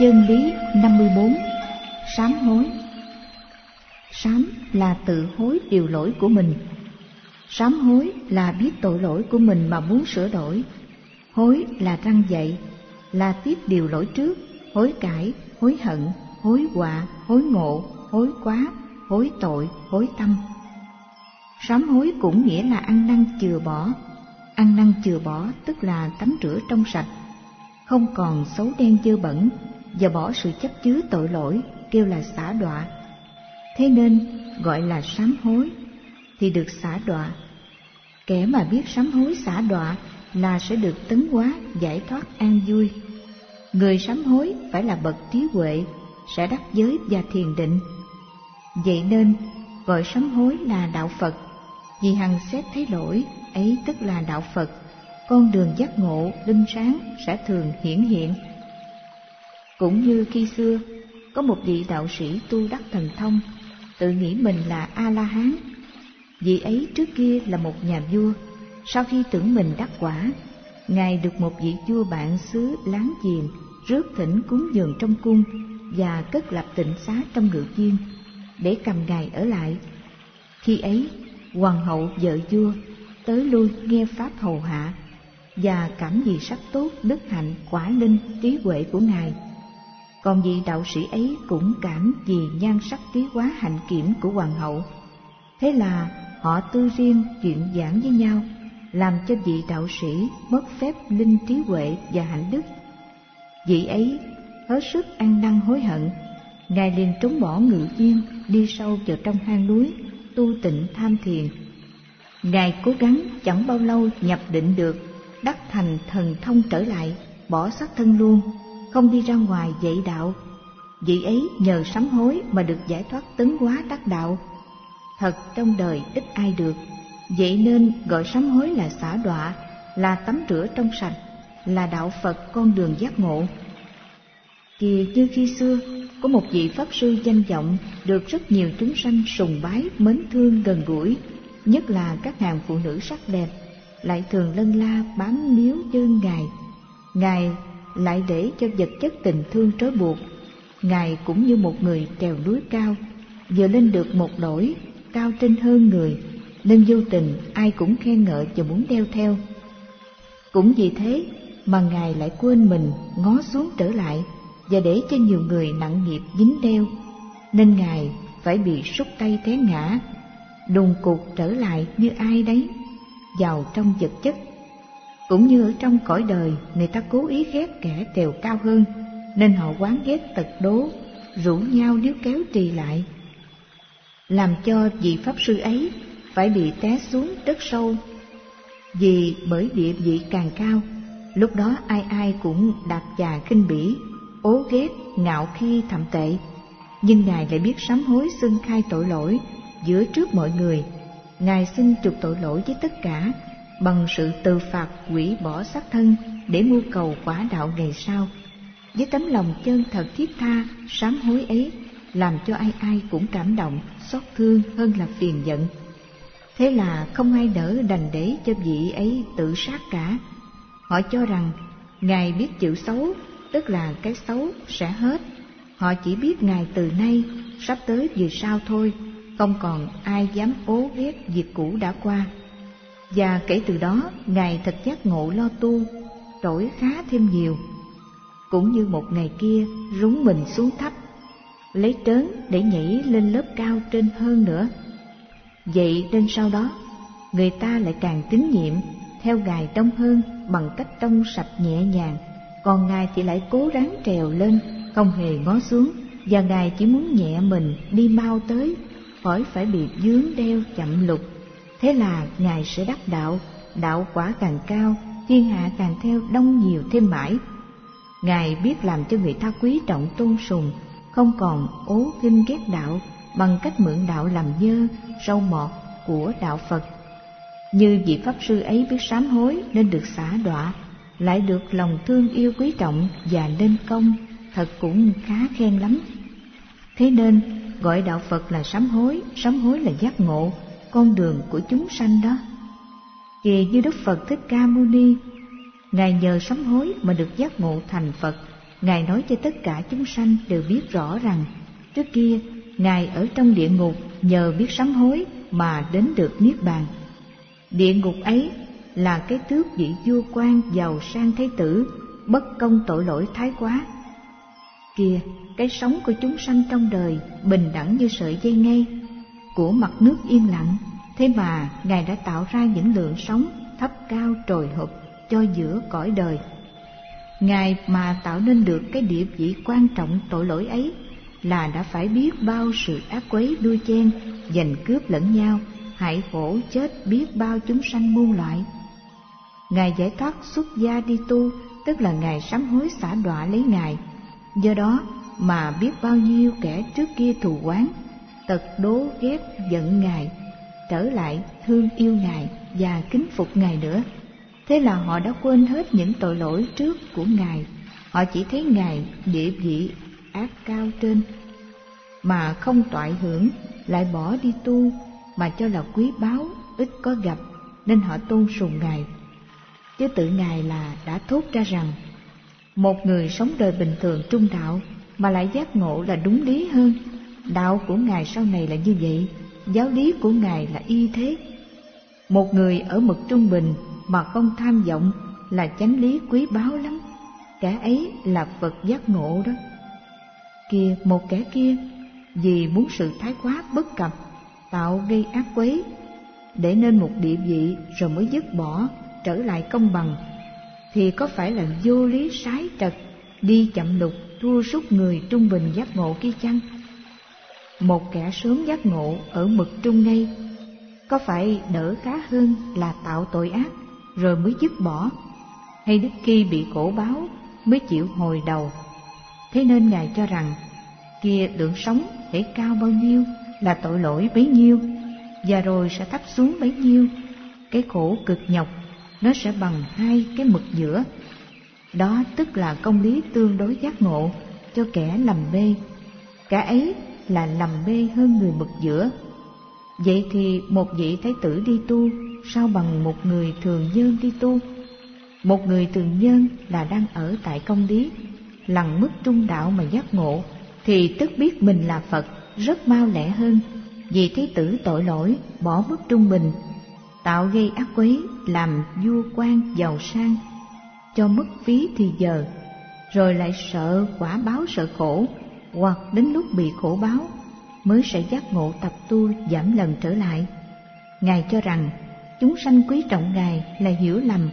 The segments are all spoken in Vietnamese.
Chân lý 54. Sám hối. Sám là tự hối điều lỗi của mình. Sám hối là biết tội lỗi của mình mà muốn sửa đổi. Hối là răn dạy, là tiếp điều lỗi trước, hối cải, hối hận, hối họa, hối ngộ, hối quá, hối tội, hối tâm. Sám hối cũng nghĩa là ăn năn chừa bỏ. Ăn năn chừa bỏ tức là tắm rửa trong sạch, không còn xấu đen dơ bẩn, và bỏ sự chấp chứa tội lỗi, kêu là xả đọa. Thế nên gọi là sám hối thì được xả đọa. Kẻ mà biết sám hối xả đọa là sẽ được tấn hóa, giải thoát an vui. Người sám hối phải là bậc trí huệ, sẽ đắc giới và thiền định. Vậy nên gọi sám hối là đạo Phật, vì hằng xét thấy lỗi ấy tức là đạo Phật. Con đường giác ngộ linh sáng sẽ thường hiển hiện. Cũng như khi xưa có một vị đạo sĩ tu đắc thần thông, tự nghĩ mình là A-la-hán. Vị ấy trước kia là một nhà vua. Sau khi tưởng mình đắc quả, ngài được một vị vua bạn xứ láng giềng rước thỉnh cúng dường trong cung và cất lập tịnh xá trong ngự viên để cầm ngài ở lại. Khi ấy hoàng hậu vợ vua tới lui nghe pháp hầu hạ, và cảm vì sắc tốt, đức hạnh, quả linh, trí huệ của ngài. Còn vị đạo sĩ ấy cũng cảm vì nhan sắc trí hóa hạnh kiểm của hoàng hậu. Thế là họ tư riêng chuyện giảng với nhau, làm cho vị đạo sĩ mất phép linh trí huệ và hạnh đức. Vị ấy hết sức ăn năn hối hận, ngài liền trốn bỏ ngự viên, đi sâu vào trong hang núi tu tịnh tham thiền. Ngài cố gắng chẳng bao lâu nhập định được, đắc thành thần thông trở lại, bỏ xác thân luôn, không đi ra ngoài dạy đạo. Vị ấy nhờ sám hối mà được giải thoát tấn hóa đắc đạo. Thật trong đời ít ai được. Vậy nên gọi sám hối là xả đọa, là tắm rửa trong sạch, là đạo Phật con đường giác ngộ. Kìa như khi xưa có một vị pháp sư danh vọng, được rất nhiều chúng sanh sùng bái, mến thương, gần gũi, nhất là các hàng phụ nữ sắc đẹp, lại thường lân la bám níu chân ngài. Ngài lại để cho vật chất tình thương trói buộc. Ngài cũng như một người trèo núi cao, vừa lên được một nỗi cao trên hơn người, nên vô tình ai cũng khen ngợi và muốn đeo theo. Cũng vì thế mà ngài lại quên mình, ngó xuống trở lại, và để cho nhiều người nặng nghiệp dính đeo, nên ngài phải bị sút tay té ngã, đùng cục trở lại như ai đấy, vào trong vật chất. Cũng như ở trong cõi đời, người ta cố ý ghét kẻ trèo cao hơn, nên họ oán ghét tật đố, rủ nhau níu kéo trì lại, làm cho vị pháp sư ấy phải bị té xuống đất sâu. Vì bởi địa vị càng cao, lúc đó ai ai cũng đạp chà khinh bỉ, ố ghét, ngạo khi thậm tệ. Nhưng ngài lại biết sám hối xưng khai tội lỗi giữa trước mọi người. Ngài xin chuộc tội lỗi với tất cả bằng sự từ phạt hủy bỏ xác thân để mưu cầu quả đạo ngày sau. Với tấm lòng chân thật thiết tha, sám hối ấy làm cho ai ai cũng cảm động, xót thương hơn là phiền giận. Thế là không ai đỡ đành để cho vị ấy tự sát cả. Họ cho rằng ngài biết chịu xấu, tức là cái xấu sẽ hết. Họ chỉ biết ngài từ nay sắp tới về sau thôi, không còn ai dám ố ghét việc cũ đã qua. Và kể từ đó ngài thật giác ngộ lo tu, trỗi khá thêm nhiều. Cũng như một ngày kia rúng mình xuống thấp, lấy trớn để nhảy lên lớp cao trên hơn nữa. Vậy nên sau đó người ta lại càng tín nhiệm theo ngài đông hơn bằng cách trong sạch nhẹ nhàng. Còn ngài thì lại cố gắng trèo lên, không hề ngó xuống, và ngài chỉ muốn nhẹ mình đi mau tới, khỏi phải bị vướng đeo chậm lục. Thế là ngài sẽ đắc đạo, đạo quả càng cao, thiên hạ càng theo đông nhiều thêm mãi. Ngài biết làm cho người ta quý trọng tôn sùng, không còn ố khinh ghét đạo bằng cách mượn đạo làm nhơ, sâu mọt của đạo Phật. Như vị pháp sư ấy biết sám hối nên được xả đọa, lại được lòng thương yêu quý trọng và nên công, thật cũng khá khen lắm. Thế nên gọi đạo Phật là sám hối là giác ngộ, con đường của chúng sanh đó. Kìa như Đức Phật Thích Ca Mâu Ni, ngài nhờ sám hối mà được giác ngộ thành Phật, Ngài nói cho tất cả chúng sanh đều biết rõ rằng trước kia Ngài ở trong địa ngục nhờ biết sám hối mà đến được Niết Bàn. Địa ngục ấy là cái tước vị vua quan giàu sang thái tử, bất công tội lỗi thái quá. Kìa, cái sống của chúng sanh trong đời bình đẳng như sợi dây ngay của mặt nước yên lặng, thế mà Ngài đã tạo ra những lượng sống thấp cao trồi hụp cho giữa cõi đời. Ngài mà tạo nên được cái địa vị quan trọng tội lỗi ấy là đã phải biết bao sự ác quấy đua chen, giành cướp lẫn nhau, hại khổ chết biết bao chúng sanh muôn loại. Ngài giải thoát xuất gia đi tu, tức là Ngài sám hối xả đọa lấy Ngài. Do đó mà biết bao nhiêu kẻ trước kia thù oán, tật đố ghét giận Ngài, trở lại thương yêu Ngài và kính phục Ngài nữa. Thế là họ đã quên hết những tội lỗi trước của Ngài. Họ chỉ thấy Ngài địa vị ác cao trên, mà không toại hưởng, lại bỏ đi tu, mà cho là quý báu, ít có gặp, nên họ tôn sùng Ngài. Chứ tự Ngài là đã thốt ra rằng, một người sống đời bình thường trung đạo mà lại giác ngộ là đúng lý hơn. Đạo của Ngài sau này là như vậy, giáo lý của Ngài là y thế. Một người ở mực trung bình mà không tham vọng là chánh lý quý báu lắm, kẻ ấy là Phật giác ngộ đó. Kìa, một kẻ kia vì muốn sự thái quá bất cập, tạo gây ác quấy, để nên một địa vị rồi mới dứt bỏ, trở lại công bằng, thì có phải là vô lý sái trật, đi chậm lục, thua sút người trung bình giác ngộ kia chăng? Một kẻ sớm giác ngộ ở mực trung ngay, có phải đỡ khá hơn là tạo tội ác rồi mới dứt bỏ, hay đức khi bị khổ báo mới chịu hồi đầu? Thế nên Ngài cho rằng, kia lượng sống hễ cao bao nhiêu là tội lỗi bấy nhiêu, và rồi sẽ thấp xuống bấy nhiêu. Cái khổ cực nhọc nó sẽ bằng hai cái mực giữa. Đó tức là công lý tương đối giác ngộ cho kẻ lầm mê. Cả ấy là lầm mê hơn người mực giữa. Vậy thì một vị thái tử đi tu sao bằng một người thường nhân đi tu? Một người thường nhân là đang ở tại công lý, lằn mức trung đạo mà giác ngộ, thì tức biết mình là Phật rất mau lẹ hơn. Vì thái tử tội lỗi bỏ mức trung bình, tạo gây ác quấy, làm vua quan giàu sang, cho mất phí thì giờ, rồi lại sợ quả báo sợ khổ, hoặc đến lúc bị khổ báo mới sẽ giác ngộ tập tu giảm lần trở lại. Ngài cho rằng chúng sanh quý trọng Ngài là hiểu lầm,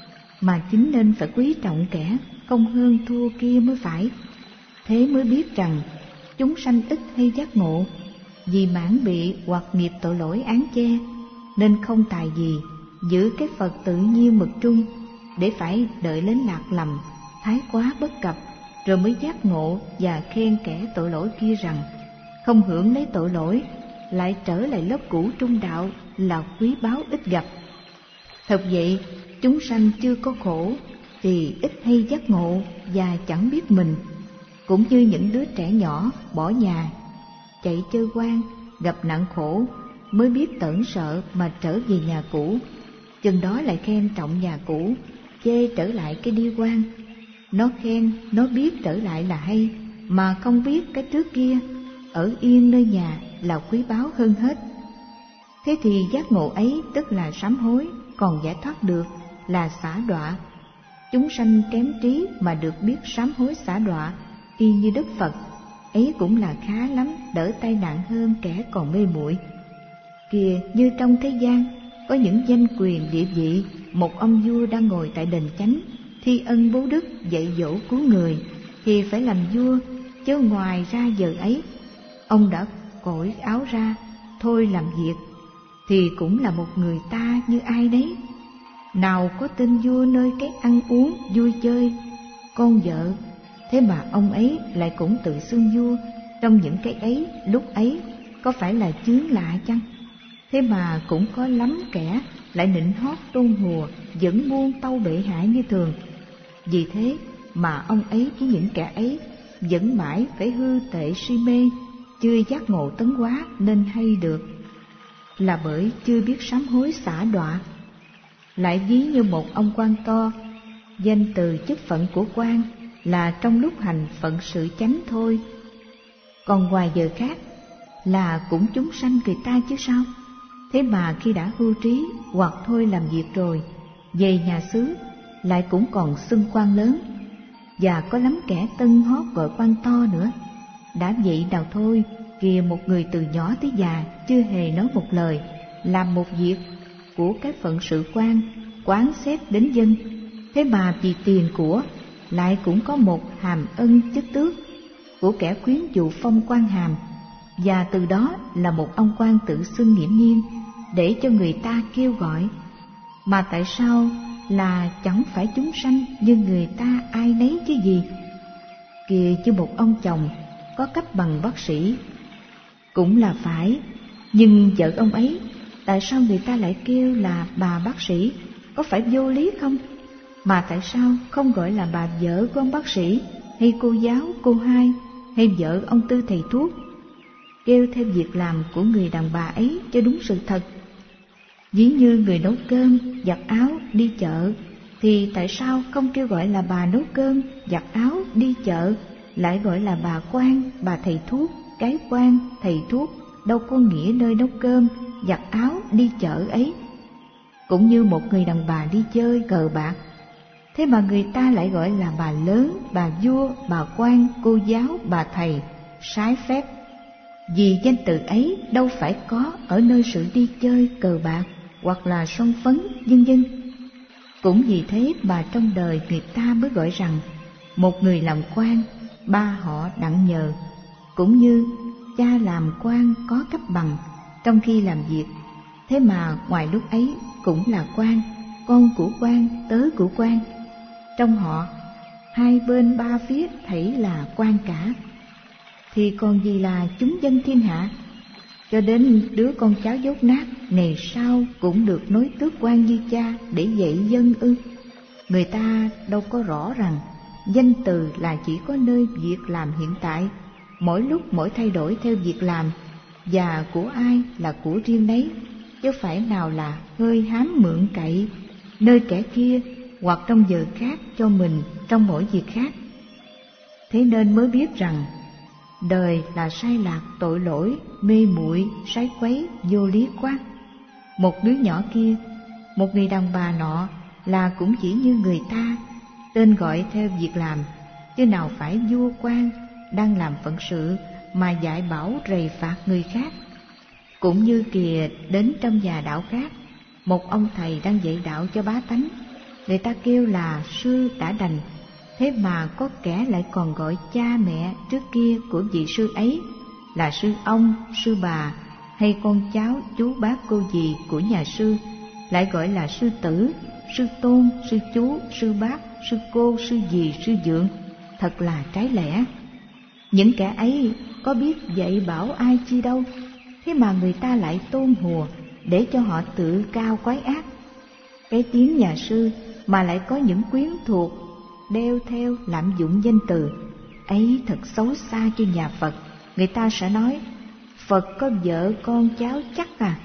mà chính nên phải quý trọng kẻ không hơn thua kia mới phải. Thế mới biết rằng chúng sanh ít hay giác ngộ, vì mãn bị hoặc nghiệp tội lỗi án che, nên không tài gì giữ cái Phật tự nhiên mực trung, để phải đợi đến lạc lầm, thái quá bất cập, rồi mới giác ngộ và khen kẻ tội lỗi kia rằng không hưởng lấy tội lỗi, lại trở lại lớp cũ trung đạo là quý báu ít gặp. Thật vậy, chúng sanh chưa có khổ thì ít hay giác ngộ và chẳng biết mình. Cũng như những đứa trẻ nhỏ bỏ nhà chạy chơi quan, gặp nạn khổ mới biết tởn sợ mà trở về nhà cũ. Chừng đó lại khen trọng nhà cũ, chê trở lại cái đi quan. Nó khen, nó biết trở lại là hay, mà không biết cái trước kia ở yên nơi nhà là quý báu hơn hết. Thế thì giác ngộ ấy tức là sám hối, còn giải thoát được là xả đọa. Chúng sanh kém trí mà được biết sám hối xả đọa y như Đức Phật, ấy cũng là khá lắm, đỡ tai nạn hơn kẻ còn mê muội. Kìa, như trong thế gian có những danh quyền địa vị, một ông vua đang ngồi tại đền chánh, thi ân bố đức dạy dỗ cứu người, thì phải làm vua, chứ ngoài ra giờ ấy ông đã cởi áo ra thôi làm việc, thì cũng là một người ta như ai đấy. Nào có tên vua nơi cái ăn uống vui chơi, con vợ, thế mà ông ấy lại cũng tự xưng vua trong những cái ấy lúc ấy, có phải là chướng lạ chăng? Thế mà cũng có lắm kẻ lại nịnh hót tôn hùa, vẫn muôn tâu bệ hạ như thường. Vì thế mà ông ấy với những kẻ ấy vẫn mãi phải hư tệ si mê, chưa giác ngộ tấn hóa nên hay được, là bởi chưa biết sám hối xả đọa. Lại ví như một ông quan to, danh từ chức phận của quan là trong lúc hành phận sự chánh thôi. Còn ngoài giờ khác là cũng chúng sanh người ta chứ sao. Thế mà khi đã hưu trí hoặc thôi làm việc rồi, về nhà xứ lại cũng còn xưng quan lớn, và có lắm kẻ tân hót gọi quan to nữa. Đã vậy nào thôi, kìa một người từ nhỏ tới già chưa hề nói một lời, làm một việc của cái phận sự quan, quán xét đến dân. Thế mà vì tiền của lại cũng có một hàm ân chức tước của kẻ quyến dụ phong quan hàm, và từ đó là một ông quan tự xưng nghiễm nhiên để cho người ta kêu gọi. Mà tại sao là chẳng phải chúng sanh như người ta ai nấy chứ gì? Kìa như một ông chồng có cấp bằng bác sĩ cũng là phải, nhưng vợ ông ấy tại sao người ta lại kêu là bà bác sĩ? Có phải vô lý không? Mà tại sao không gọi là bà vợ của ông bác sĩ, hay cô giáo, cô hai, hay vợ ông tư thầy thuốc? Kêu theo việc làm của người đàn bà ấy cho đúng sự thật. Ví như người nấu cơm, giặt áo, đi chợ, thì tại sao không kêu gọi là bà nấu cơm, giặt áo, đi chợ, lại gọi là bà quan, bà thầy thuốc? Cái quan, thầy thuốc đâu có nghĩa nơi nấu cơm, giặt áo, đi chợ ấy. Cũng như một người đàn bà đi chơi cờ bạc, thế mà người ta lại gọi là bà lớn, bà vua, bà quan, cô giáo, bà thầy, sái phép. Vì danh từ ấy đâu phải có ở nơi sự đi chơi cờ bạc hoặc là son phấn vân vân. Cũng vì thế mà trong đời người ta mới gọi rằng một người làm quan, ba họ đặng nhờ. Cũng như cha làm quan có cấp bằng trong khi làm việc, thế mà ngoài lúc ấy cũng là quan, con của quan, tớ của quan. Trong họ hai bên ba phía thảy là quan cả, thì còn gì là chúng dân thiên hạ? Cho đến đứa con cháu dốt nát này sau cũng được nối tước quan như cha để dạy dân ư? Người ta đâu có rõ rằng danh từ là chỉ có nơi việc làm hiện tại, mỗi lúc mỗi thay đổi theo việc làm, và của ai là của riêng đấy, chứ phải nào là hơi hám mượn cậy nơi kẻ kia hoặc trong giờ khác cho mình trong mỗi việc khác. Thế nên mới biết rằng đời là sai lạc, tội lỗi, mê muội, sái quấy, vô lý quá. Một đứa nhỏ kia, một người đàn bà nọ là cũng chỉ như người ta, tên gọi theo việc làm, chứ nào phải vua quan đang làm phận sự mà dạy bảo rầy phạt người khác. Cũng như kìa đến trong nhà đạo khác, một ông thầy đang dạy đạo cho bá tánh, người ta kêu là sư đã đành, thế mà có kẻ lại còn gọi cha mẹ trước kia của vị sư ấy là sư ông, sư bà, hay con cháu, chú bác, cô dì của nhà sư lại gọi là sư tử, sư tôn, sư chú, sư bác, sư cô, sư dì, sư dượng. Thật là trái lẽ. Những kẻ ấy có biết dạy bảo ai chi đâu, thế mà người ta lại tôn hùa để cho họ tự cao quái ác. Cái tiếng nhà sư mà lại có những quyến thuộc đeo theo lạm dụng danh từ ấy thật xấu xa cho nhà Phật. Người ta sẽ nói Phật có vợ con cháu chắc à?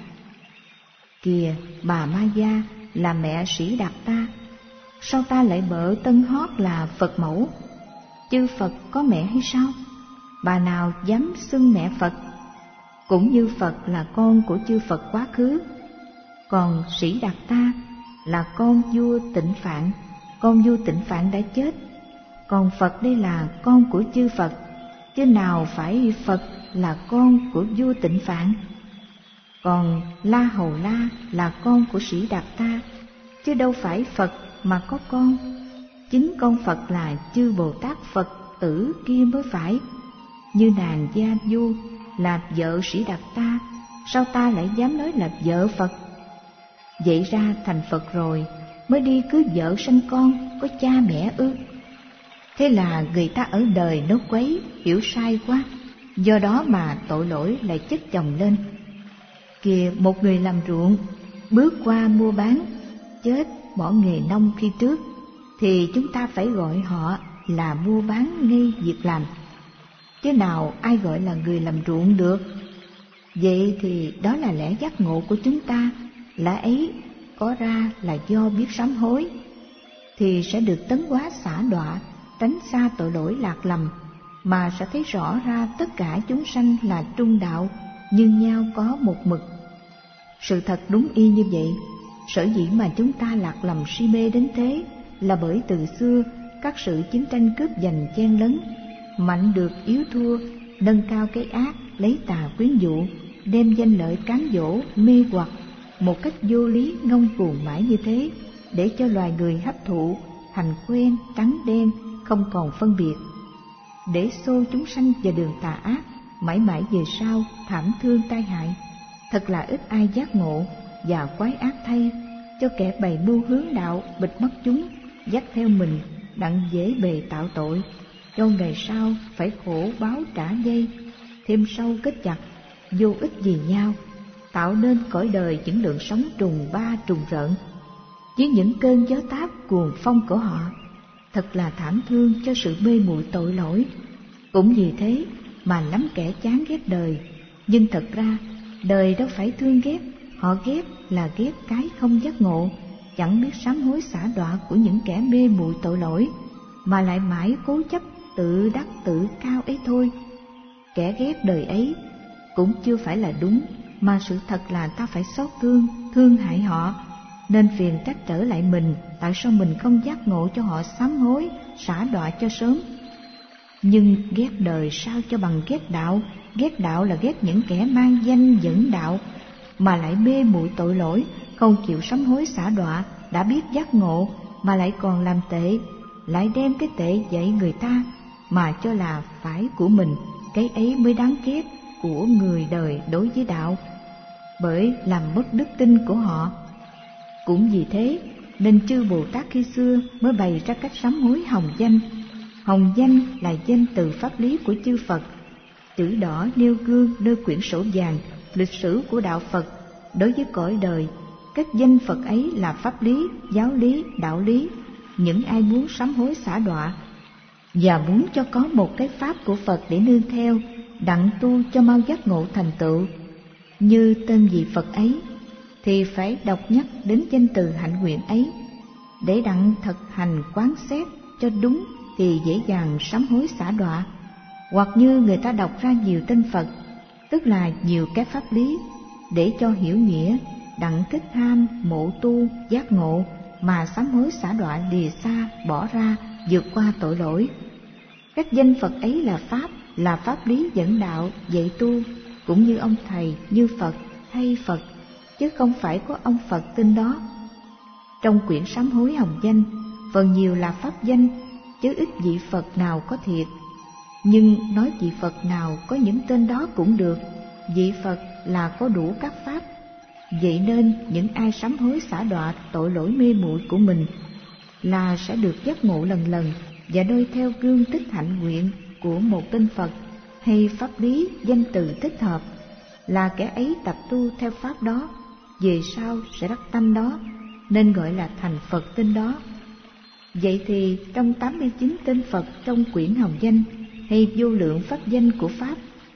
Kìa bà Ma Gia là mẹ Sĩ Đạt ta, sao ta lại bợ tân hót là Phật mẫu? Chư Phật có mẹ hay sao? Bà nào dám xưng mẹ Phật? Cũng như Phật là con của chư Phật quá khứ, còn Sĩ Đạt ta là con vua Tịnh Phạn, con vua Tịnh Phạn đã chết, còn Phật đây là con của chư Phật, chứ nào phải Phật là con của vua Tịnh Phạn. Còn La Hầu La là con của Sĩ Đạt ta, chứ đâu phải Phật mà có con. Chính con Phật là chư Bồ Tát Phật tử kia mới phải. Như nàng Gia Du là vợ Sĩ Đạt ta, sao ta lại dám nói là vợ Phật? Vậy ra thành Phật rồi mới đi cưới vợ sanh con, có cha mẹ ư? Thế là người ta ở đời nó quấy, hiểu sai quá, do đó mà tội lỗi lại chất chồng lên. Kìa một người làm ruộng, bước qua mua bán, chết bỏ nghề nông khi trước, thì chúng ta phải gọi họ là mua bán ngay việc làm, chứ nào ai gọi là người làm ruộng được. Vậy thì đó là lẽ giác ngộ của chúng ta, lẽ ấy có ra là do biết sám hối, thì sẽ được tấn hóa xả đọa tránh xa tội lỗi lạc lầm, mà sẽ thấy rõ ra tất cả chúng sanh là trung đạo, như nhau có một mực. Sự thật đúng y như vậy. Sở dĩ mà chúng ta lạc lầm si mê đến thế là bởi từ xưa các sự chiến tranh cướp giành chen lấn, mạnh được yếu thua, nâng cao cái ác, lấy tà quyến dụ, đem danh lợi cám dỗ, mê hoặc một cách vô lý ngông cuồng mãi như thế, để cho loài người hấp thụ thành quen trắng đen, không còn phân biệt, để xô chúng sanh vào đường tà ác, mãi mãi về sau thảm thương tai hại. Thật là ít ai giác ngộ, và quái ác thay, cho kẻ bày mưu hướng đạo bịt mắt chúng, dắt theo mình đặng dễ bề tạo tội, cho ngày sau phải khổ báo trả dây, thêm sâu kết chặt, vô ích gì nhau, tạo nên cõi đời những lượng sống trùng ba trùng rợn với những cơn gió táp cuồng phong của họ. Thật là thảm thương cho sự mê muội tội lỗi. Cũng vì thế mà lắm kẻ chán ghét đời, nhưng thật ra đời đâu phải thương ghét, họ ghét là ghét cái không giác ngộ, chẳng biết sám hối xả đọa của những kẻ mê muội tội lỗi, mà lại mãi cố chấp tự đắc tự cao ấy thôi. Kẻ ghét đời ấy cũng chưa phải là đúng, mà sự thật là ta phải xót thương hại họ, nên phiền trách trở lại mình, tại sao mình không giác ngộ cho họ sám hối xả đọa cho sớm. Nhưng ghét đời sao cho bằng ghét đạo là ghét những kẻ mang danh dẫn đạo, mà lại mê muội tội lỗi, không chịu sám hối xả đọa, đã biết giác ngộ mà lại còn làm tệ, lại đem cái tệ dạy người ta mà cho là phải của mình. Cái ấy mới đáng ghét của người đời đối với đạo, bởi làm mất đức tin của họ. Cũng vì thế nên chư Bồ Tát khi xưa mới bày ra cách sám hối hồng danh. Hồng danh là danh từ pháp lý của chư Phật, chữ đỏ nêu gương nơi quyển sổ vàng lịch sử của đạo Phật đối với cõi đời. Các danh Phật ấy là pháp lý, giáo lý, đạo lý. Những ai muốn sám hối xả đọa và muốn cho có một cái pháp của Phật để nương theo, đặng tu cho mau giác ngộ thành tựu như tên vị Phật ấy, thì phải đọc nhắc đến danh từ hạnh nguyện ấy, để đặng thực hành quán xét cho đúng thì dễ dàng sám hối xả đọa. Hoặc như người ta đọc ra nhiều tên Phật, tức là nhiều cái pháp lý, để cho hiểu nghĩa, đặng thích tham mộ tu giác ngộ, mà sám hối xả đọa lìa xa, bỏ ra, vượt qua tội lỗi. Các danh Phật ấy là pháp lý dẫn đạo dạy tu, cũng như ông thầy, như Phật hay Phật, chứ không phải có ông Phật tên đó. Trong quyển sám hối hồng danh, phần nhiều là pháp danh, chứ ít vị Phật nào có thiệt. Nhưng nói vị Phật nào có những tên đó cũng được, vị Phật là có đủ các pháp. Vậy nên những ai sám hối xả đọa tội lỗi mê muội của mình là sẽ được giác ngộ lần lần, và noi theo gương tích hạnh nguyện của một tên Phật hay pháp lý danh từ thích hợp, là kẻ ấy tập tu theo pháp đó, về sau sẽ đắc tâm đó, nên gọi là thành Phật tên đó. Vậy thì trong 89 tên Phật trong quyển hồng danh hay vô lượng pháp danh của Pháp,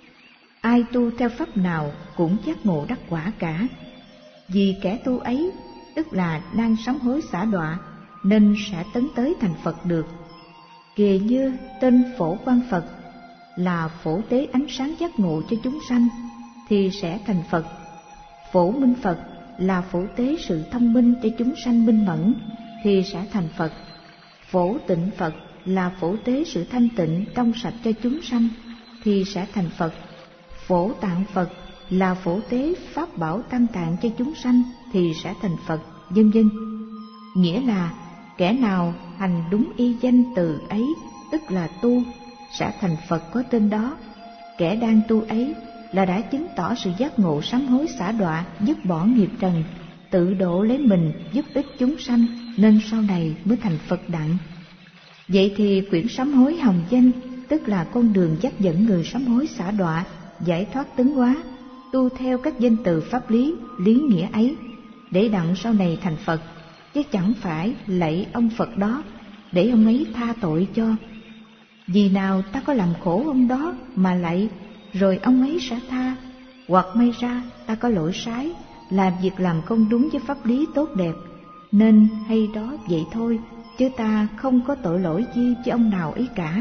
ai tu theo pháp nào cũng giác ngộ đắc quả cả. Vì kẻ tu ấy tức là đang sám hối xả đọa, nên sẽ tấn tới thành Phật được. Kìa như tên Phổ Quang Phật là phổ tế ánh sáng giác ngộ cho chúng sanh, thì sẽ thành Phật. Phổ Minh Phật là phổ tế sự thông minh cho chúng sanh minh mẫn, thì sẽ thành Phật. Phổ Tịnh Phật là phổ tế sự thanh tịnh trong sạch cho chúng sanh, thì sẽ thành Phật. Phổ Tạng Phật là phổ tế pháp bảo tam tạng cho chúng sanh, thì sẽ thành Phật, vân vân. Nghĩa là kẻ nào hành đúng y danh từ ấy, tức là tu, sẽ thành Phật có tên đó. Kẻ đang tu ấy là đã chứng tỏ sự giác ngộ sám hối xả đọa, dứt bỏ nghiệp trần, tự độ lấy mình, giúp ích chúng sanh, nên sau này mới thành Phật đặng. Vậy thì quyển sám hối hồng danh tức là con đường dắt dẫn người sám hối xả đọa, giải thoát tấn hóa, tu theo các danh từ pháp lý, lý nghĩa ấy, để đặng sau này thành Phật, chứ chẳng phải lạy ông Phật đó để ông ấy tha tội cho. Vì nào ta có làm khổ ông đó mà lạy, rồi ông ấy sẽ tha, hoặc may ra ta có lỗi sái, làm việc làm không đúng với pháp lý tốt đẹp, nên hay đó vậy thôi, chứ ta không có tội lỗi chi cho ông nào ấy cả.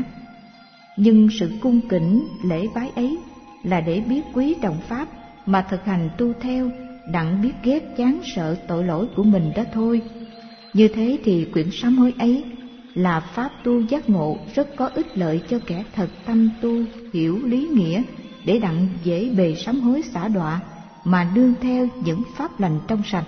Nhưng sự cung kính lễ bái ấy là để biết quý trọng pháp mà thực hành tu theo, đặng biết ghét chán sợ tội lỗi của mình đó thôi. Như thế thì quyển sám hối ấy là pháp tu giác ngộ rất có ích lợi cho kẻ thật tâm tu hiểu lý nghĩa, để đặng dễ bề sám hối xả đọa mà nương theo những pháp lành trong sạch.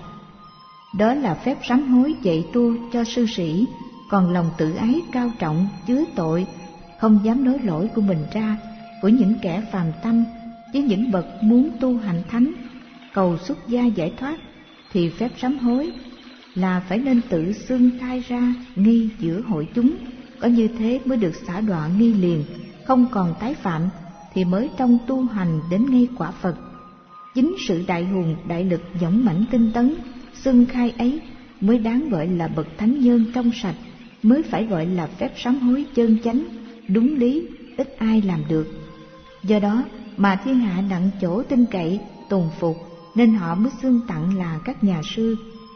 Đó là phép sám hối dạy tu cho sư sĩ, còn lòng tự ái cao trọng chứa tội, không dám nói lỗi của mình ra của những kẻ phàm tâm với những bậc muốn tu hành thánh, cầu xuất gia giải thoát, thì phép sám hối là phải nên tự xưng khai ra ngay giữa hội chúng. Có như thế mới được xả đọa ngay liền, không còn tái phạm, thì mới trong tu hành đến ngay quả Phật. Chính sự đại hùng đại lực dũng mãnh tinh tấn xưng khai ấy mới đáng gọi là bậc thánh nhân trong sạch, mới phải gọi là phép sám hối chân chánh, đúng lý, ít ai làm được. Do đó mà thiên hạ đặng chỗ tin cậy tùng phục, nên họ mới xưng tặng là các nhà sư.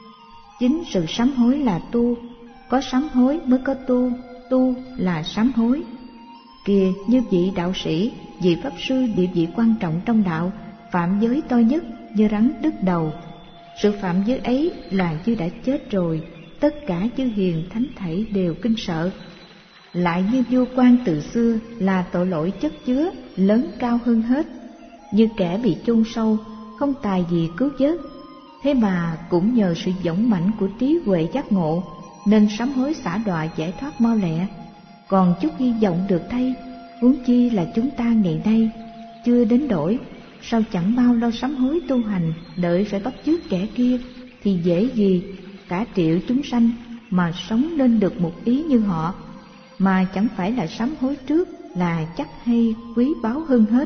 Chính sự sám hối là tu, có sám hối mới có tu, tu là sám hối. Kìa, như vị đạo sĩ, vị pháp sư địa vị quan trọng trong đạo, phạm giới to nhất như rắn đứt đầu. Sự phạm giới ấy là như đã chết rồi, tất cả chư hiền thánh thảy đều kinh sợ. Lại như vua quan từ xưa là tội lỗi chất chứa lớn cao hơn hết, như kẻ bị chôn sâu, không tài gì cứu vớt. Thế mà cũng nhờ sự dũng mãnh của trí huệ giác ngộ, nên sám hối xả đọa giải thoát mau lẹ. Còn chút hy vọng được thay, huống chi là chúng ta ngày nay chưa đến đổi, sao chẳng bao lo sám hối tu hành, đợi phải bắt chước kẻ kia, thì dễ gì cả triệu chúng sanh mà sống nên được một ý như họ, mà chẳng phải là sám hối trước là chắc hay quý báu hơn hết.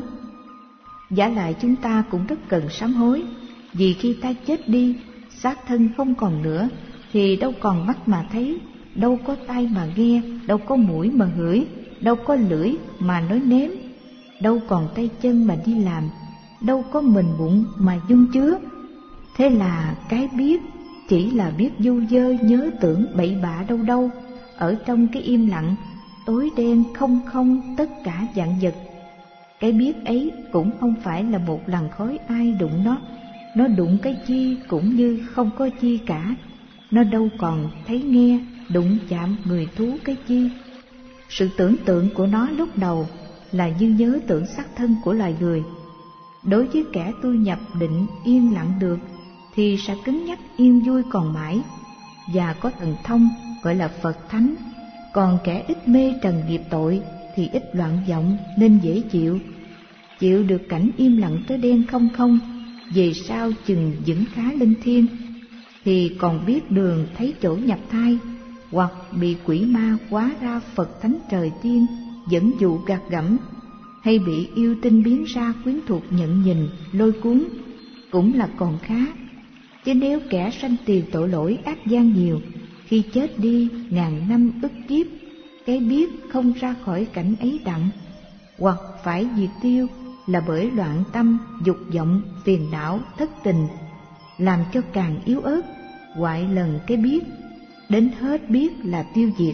Giả lại chúng ta cũng rất cần sám hối, vì khi ta chết đi, xác thân không còn nữa, thì đâu còn mắt mà thấy, đâu có tai mà nghe, đâu có mũi mà ngửi, đâu có lưỡi mà nói nếm, đâu còn tay chân mà đi làm, đâu có mình bụng mà dung chứa. Thế là cái biết chỉ là biết du dơ nhớ tưởng bậy bạ đâu đâu, ở trong cái im lặng tối đen không không tất cả vạn vật. Cái biết ấy cũng không phải là một làn khói ai đụng nó đụng cái chi cũng như không có chi cả, nó đâu còn thấy nghe đụng chạm người thú cái chi. Sự tưởng tượng của nó lúc đầu là như nhớ tưởng xác thân của loài người. Đối với kẻ tu nhập định yên lặng được thì sẽ cứng nhắc yên vui còn mãi, và có thần thông gọi là Phật Thánh. Còn kẻ ít mê trần nghiệp tội thì ít loạn vọng nên dễ chịu. Chịu được cảnh im lặng tối đen không không, về sau chừng vững khá linh thiêng, thì còn biết đường thấy chỗ nhập thai, hoặc bị quỷ ma hóa ra Phật Thánh trời tiên dẫn dụ gạt gẫm, hay bị yêu tinh biến ra quyến thuộc nhận nhìn lôi cuốn, cũng là còn khá. Chứ nếu kẻ sanh tiền tội lỗi ác gian nhiều, khi chết đi ngàn năm ức kiếp, cái biết không ra khỏi cảnh ấy đặng, hoặc phải diệt tiêu là bởi loạn tâm, dục vọng, phiền não, thất tình, làm cho càng yếu ớt, hoại lần cái biết, đến hết biết là tiêu diệt.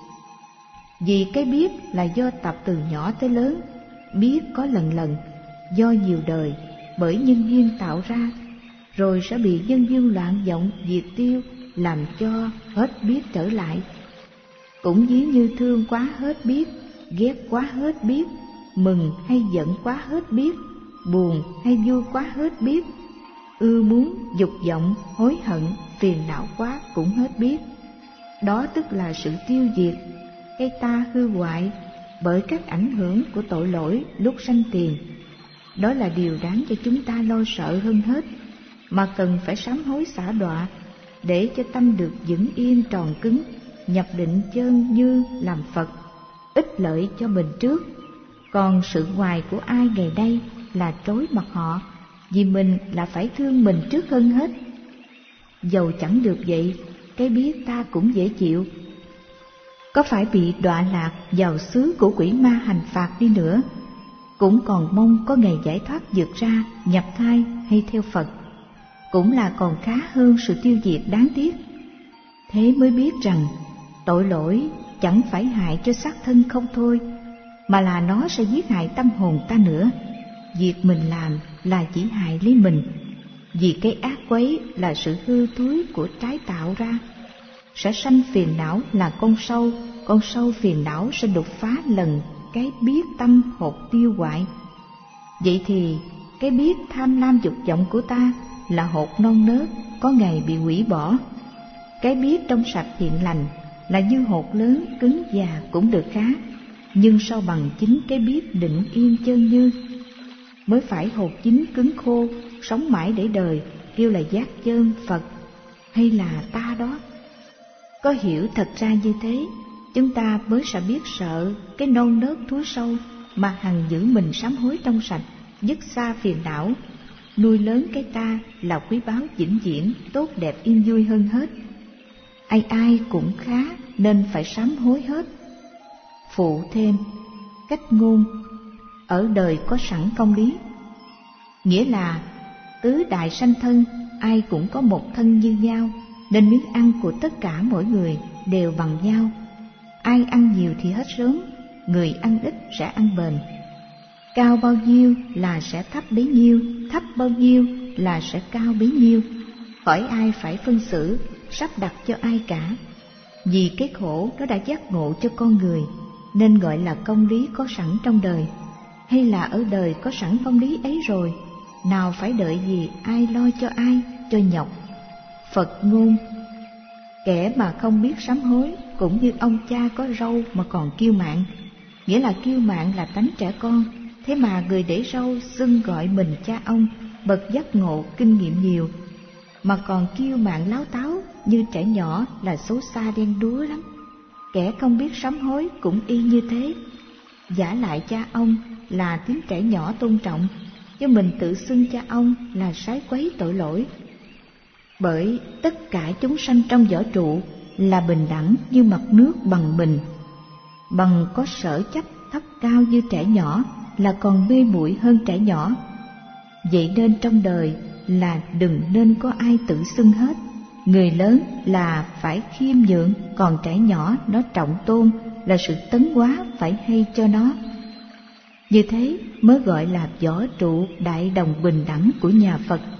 Vì cái biết là do tập từ nhỏ tới lớn, biết có lần lần, do nhiều đời, bởi nhân duyên tạo ra, rồi sẽ bị nhân duyên loạn vọng diệt tiêu, làm cho hết biết trở lại. Cũng ví như thương quá hết biết, ghét quá hết biết, mừng hay giận quá hết biết, buồn hay vui quá hết biết, ưa muốn, dục vọng, hối hận, phiền não quá cũng hết biết. Đó tức là sự tiêu diệt cái ta hư hoại bởi các ảnh hưởng của tội lỗi lúc sanh tiền. Đó là điều đáng cho chúng ta lo sợ hơn hết, mà cần phải sám hối xả đọa, để cho tâm được vững yên tròn cứng, nhập định chân như làm Phật, ích lợi cho mình trước. Còn sự ngoài của ai ngày nay là trối mặt họ, vì mình là phải thương mình trước hơn hết. Dầu chẳng được vậy, cái biết ta cũng dễ chịu. Có phải bị đọa lạc vào xứ của quỷ ma hành phạt đi nữa, cũng còn mong có ngày giải thoát vượt ra, nhập thai hay theo Phật, cũng là còn khá hơn sự tiêu diệt đáng tiếc. Thế mới biết rằng Tội lỗi chẳng phải hại cho xác thân không thôi, mà là nó sẽ giết hại tâm hồn ta nữa. Việc mình làm là chỉ hại lấy mình, vì cái ác quấy là sự hư thối của trái tạo ra. Sẽ sanh phiền não là con sâu phiền não sẽ đột phá lần cái biết tâm hột tiêu hoại. Vậy thì cái biết tham lam dục vọng của ta là hột non nớt, có ngày bị hủy bỏ. Cái biết trong sạch thiện lành là như hột lớn cứng già cũng được khá, nhưng sao bằng chính cái biết định yên chân như. Mới phải hột chín cứng khô, sống mãi để đời, kêu là giác chân Phật hay là ta đó. Có hiểu thật ra như thế, chúng ta mới sẽ biết sợ cái non nớt thúi sâu mà hằng giữ mình sám hối trong sạch, dứt xa phiền não, nuôi lớn cái ta là quý báu vĩnh viễn, tốt đẹp yên vui hơn hết. Ai ai cũng khá nên phải sám hối hết. Phụ thêm, cách ngôn ở đời có sẵn công lý, nghĩa là tứ đại sanh thân ai cũng có một thân như nhau, nên miếng ăn của tất cả mỗi người đều bằng nhau. Ai ăn nhiều thì hết sớm, người ăn ít sẽ ăn bền. Cao bao nhiêu là sẽ thấp bấy nhiêu, thấp bao nhiêu là sẽ cao bấy nhiêu. Khỏi ai phải phân xử, sắp đặt cho ai cả. Vì cái khổ nó đã giác ngộ cho con người, nên gọi là công lý có sẵn trong đời. Hay là ở đời có sẵn công lý ấy rồi, nào phải đợi gì ai lo cho ai, cho nhọc. Phật ngôn, kẻ mà không biết sám hối cũng như ông cha có râu mà còn kiêu mạn. Nghĩa là kiêu mạn là tánh trẻ con, thế mà người để râu xưng gọi mình cha ông, bậc giác ngộ kinh nghiệm nhiều, mà còn kiêu mạn láo táo như trẻ nhỏ là xấu xa đen đúa lắm. Kẻ không biết sám hối cũng y như thế. Giả lại cha ông là tiếng trẻ nhỏ tôn trọng, chứ mình tự xưng cha ông là sái quấy tội lỗi. Bởi tất cả chúng sanh trong võ trụ là bình đẳng như mặt nước bằng bình, bằng có sở chấp thấp cao như trẻ nhỏ là còn mê muội hơn trẻ nhỏ. Vậy nên trong đời là đừng nên có ai tự xưng hết. Người lớn là phải khiêm nhượng, còn trẻ nhỏ nó trọng tôn là sự tấn hóa phải hay cho nó. Như thế mới gọi là võ trụ đại đồng bình đẳng của nhà Phật.